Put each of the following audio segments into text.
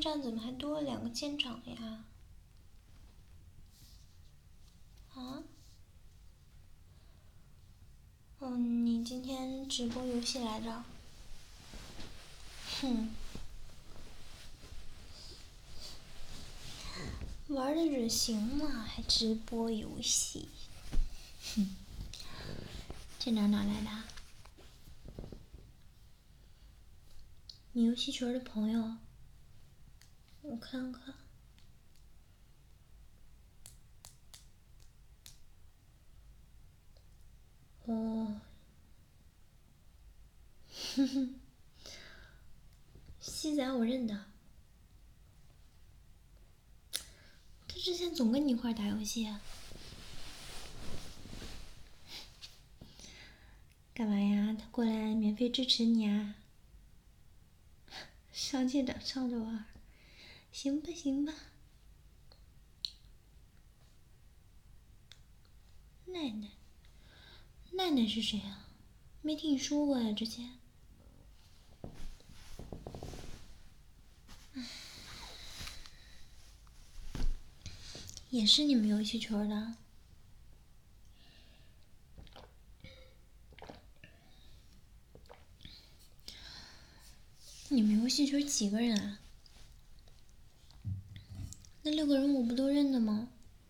站怎么还多了2个舰长呀？啊？你今天直播游戏来着？哼，玩的惹行吗？还直播游戏？哼，舰长哪来的？你游戏群的朋友？我看看。哦，哼哼，西仔我认得，他之前总跟你一块打游戏。干嘛呀？他过来免费支持你啊？上舰长上着玩，行吧行吧。奈奈，奈奈是谁啊？没听你说过呀，之前。也是你们游戏群的？你们游戏群几个人啊？那6个人我不都认得吗？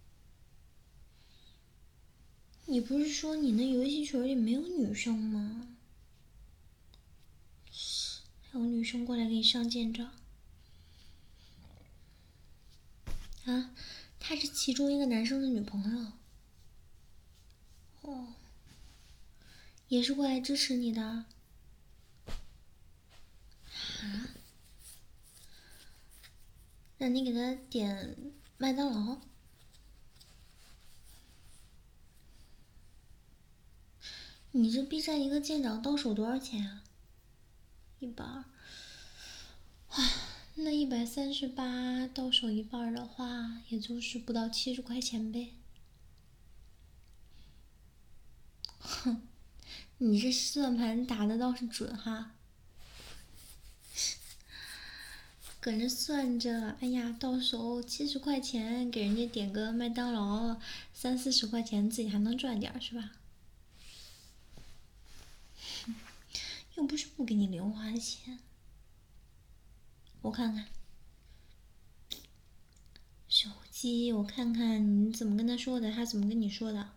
你不是说你那游戏群里没有女生吗？还有女生过来给你上舰长？啊，她是其中一个男生的女朋友。哦，也是过来支持你的。啊？让你给他点麦当劳？你这 B 站一个舰长到手多少钱啊？120。唉，那138到手一半的话，也就是不到70块钱呗。哼，你这算盘打的倒是准哈。搁这算着，哎呀，到手70块钱，给人家点个麦当劳，30、40块钱，自己还能赚点是吧？又不是不给你零花钱。我看看手机，我看看你怎么跟他说的，他怎么跟你说的。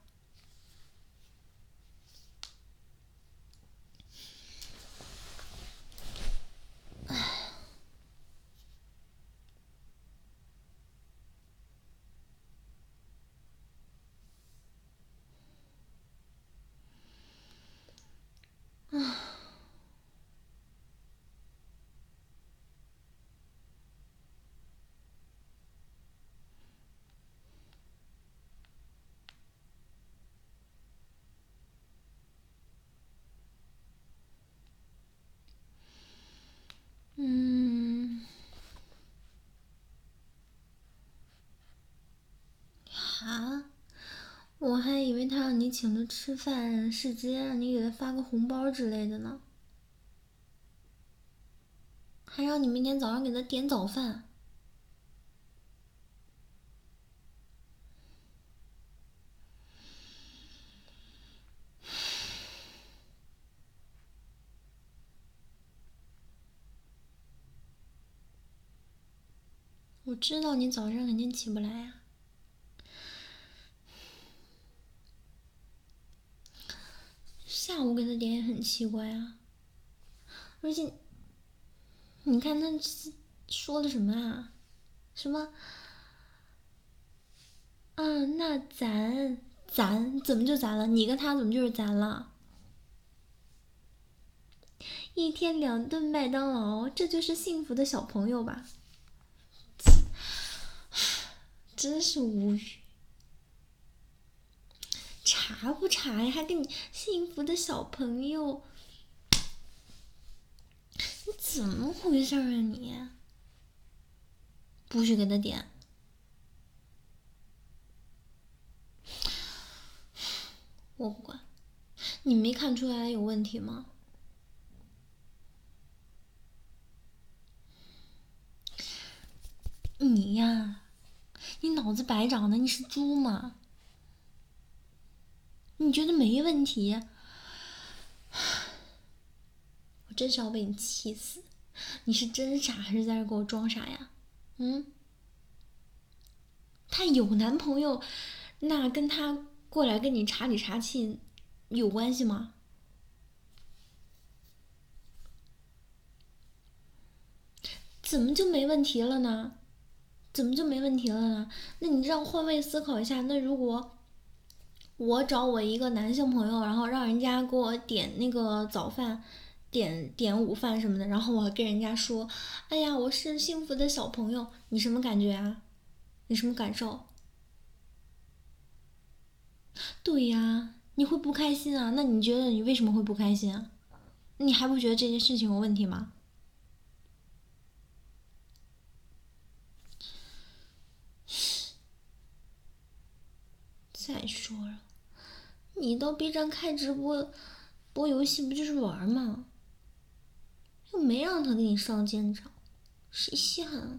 啊？我还以为他让你请他吃饭，是直接让你给他发个红包之类的呢，还让你明天早上给他点早饭。我知道你早上肯定起不来呀。下午给他点也很奇怪啊，而且，你看他说的什么啊？什么？啊，那咱怎么就咱了？你跟他怎么就是咱了？1天2顿麦当劳，这就是幸福的小朋友吧？真是无语。查不查呀？还跟你幸福的小朋友，你怎么回事啊你？不许给他点。我不管，你没看出来有问题吗？ 脑子白长的，你是猪吗？你觉得没问题？我真是要被你气死！你是真傻还是在这给我装傻呀？嗯？她有男朋友，那跟她过来跟你查理查气有关系吗？怎么就没问题了呢？怎么就没问题了呢？那你让换位思考一下，那如果我找我一个男性朋友，然后让人家给我点那个早饭，点午饭什么的，然后我跟人家说，哎呀，我是幸福的小朋友，你什么感觉啊？你什么感受？对呀，你会不开心啊？那你觉得你为什么会不开心啊？你还不觉得这件事情有问题吗？再说了，你到 B 站开直播播游戏不就是玩吗？又没让他给你上舰长，谁稀罕啊？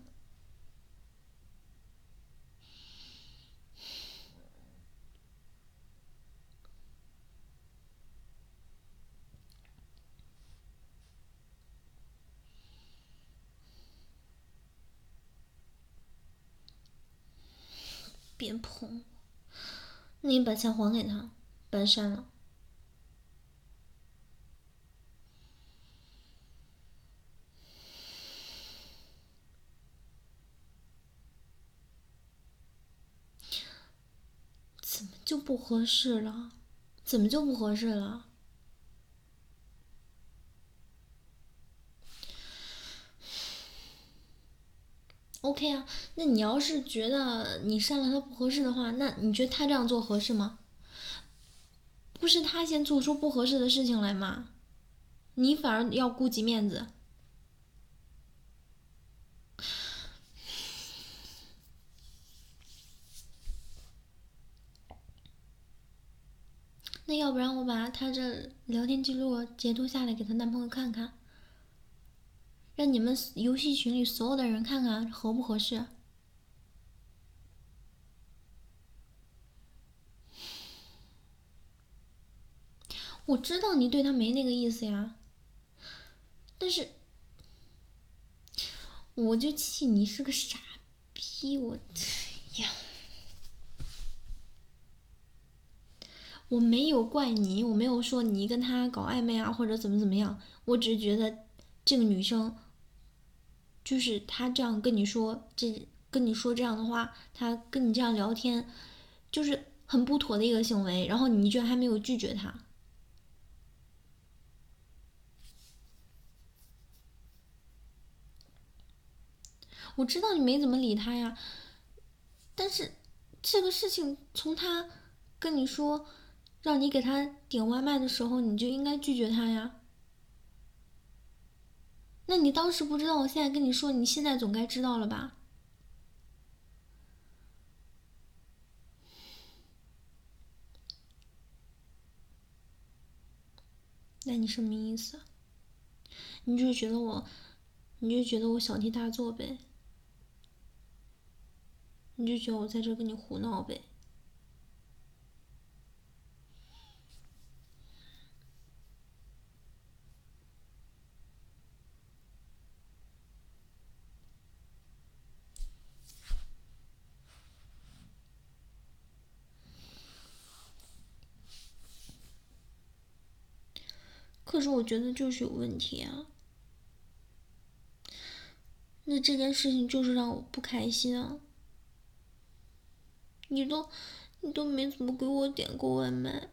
别碰我！那你把钱还给他，把他删了。怎么就不合适了？怎么就不合适了？OK 啊，那你要是觉得你删了他不合适的话，那你觉得他这样做合适吗？不是他先做出不合适的事情来吗？你反而要顾及面子。那要不然我把他这聊天记录截图下来给她男朋友看看，让你们游戏群里所有的人看看合不合适。我知道你对他没那个意思呀，但是我就气你是个傻逼，我呀，我没有怪你，我没有说你跟他搞暧昧啊或者怎么样，我只是觉得这个女生就是她这样跟你说，这样的话，她跟你这样聊天，就是很不妥的一个行为，然后你居然还没有拒绝她。我知道你没怎么理他呀，但是这个事情从他跟你说让你给他点外卖的时候，你就应该拒绝他呀。那你当时不知道，我现在跟你说，你现在总该知道了吧？那你什么意思？你就觉得我，你就觉得我小题大做呗？你就觉得我在这跟你胡闹呗？可是我觉得就是有问题啊。那这件事情就是让我不开心啊。你都没怎么给我点过外卖。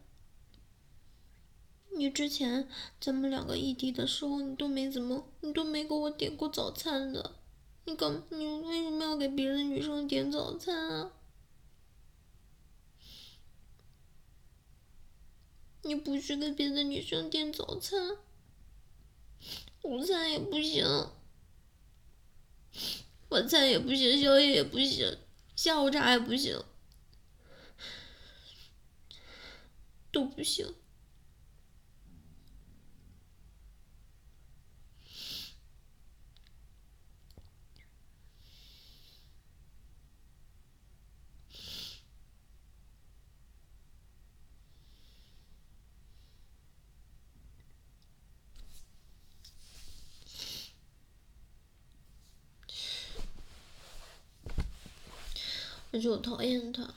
你之前咱们两个异地的时候，你都没给我点过早餐的。你为什么要给别的女生点早餐啊？你不许给别的女生点早餐，午餐也不行，晚餐也不行，宵夜也不行，下午茶也不行，都不行。 而且我讨厌他，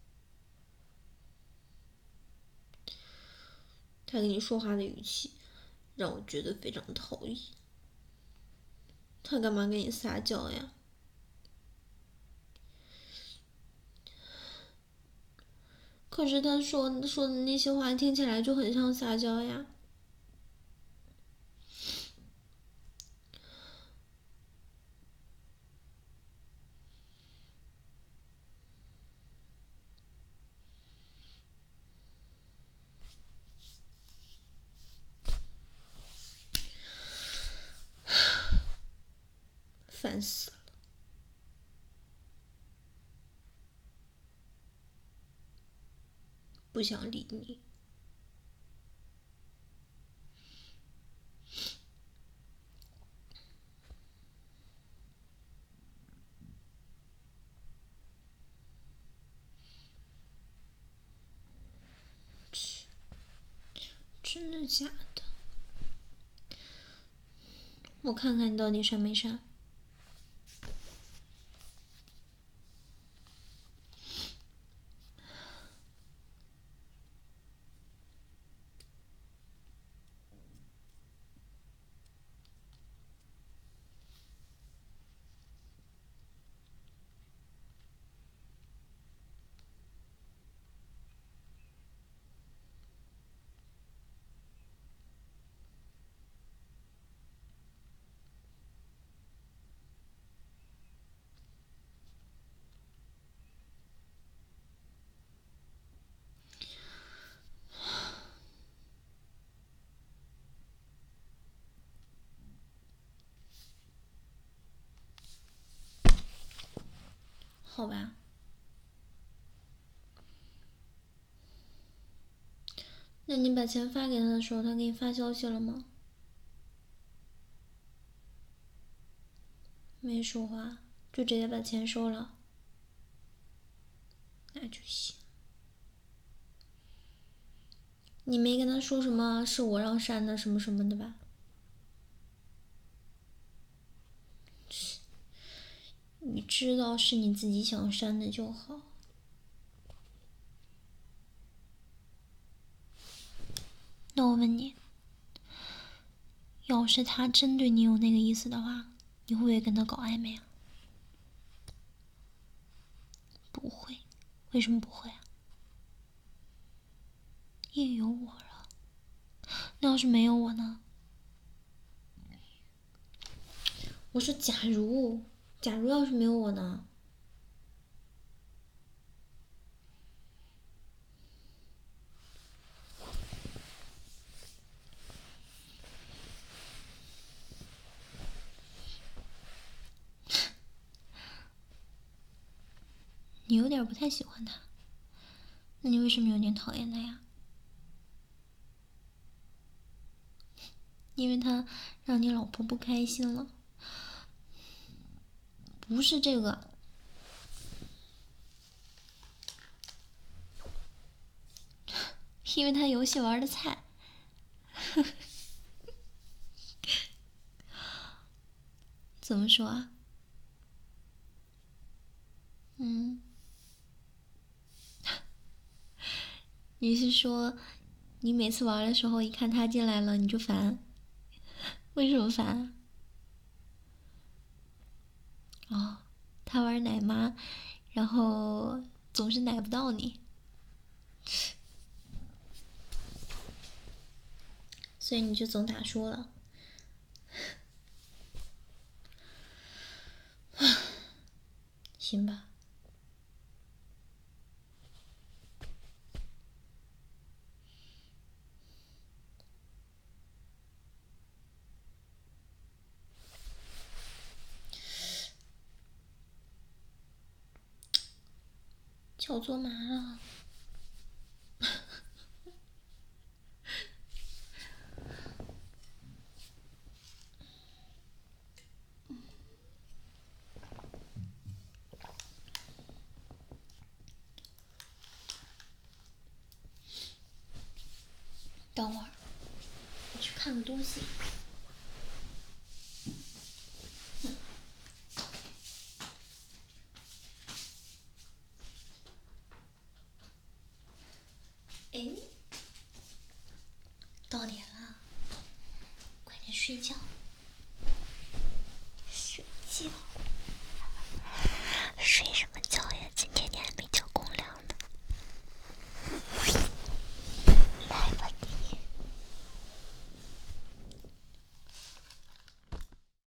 他跟你说话的语气让我觉得非常讨厌。他干嘛跟你撒娇呀？可是他说的那些话听起来就很像撒娇呀。烦死了！不想理你。真的假的？我看看你到底删没删。好吧。那你把钱发给他的时候，他给你发消息了吗？没说话，就直接把钱收了。那就行。你没跟他说什么是我让删的什么什么的吧？你知道是你自己想删的就好。那我问你，要是他真对你有那个意思的话，你会不会跟他搞暧昧啊？不会。为什么不会啊？因为有我了。那要是没有我呢？我说假如要是没有我呢？你有点不太喜欢他，那你为什么有点讨厌他呀？因为他让你老婆不开心了。不是这个。因为他游戏玩的菜。怎么说啊？你是说你每次玩的时候一看他进来了你就烦？为什么烦？哦，他玩奶妈，然后总是奶不到你，所以你就总打输了。行吧。脚做麻了。等会儿，我去看个东西。 睡觉，睡觉，睡什么觉呀？今天你还没